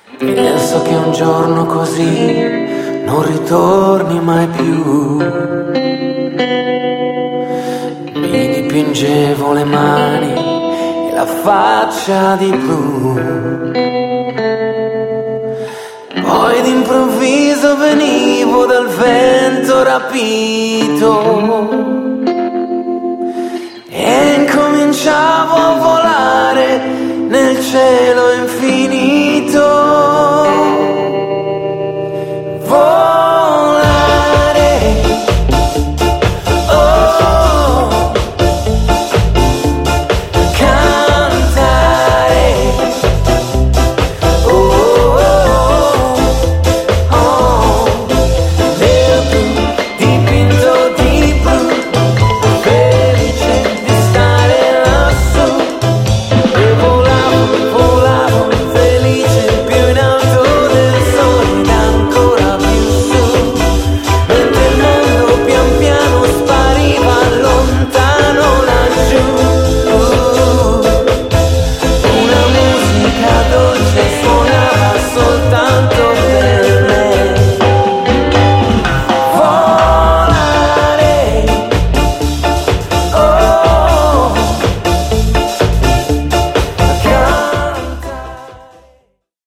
Penso che un giorno così non ritorni mai più. Mi dipingevo le mani e la faccia di blu. Poi d'improvviso venivo dal vento rapito e incominciavo a volare nel cielo infinito.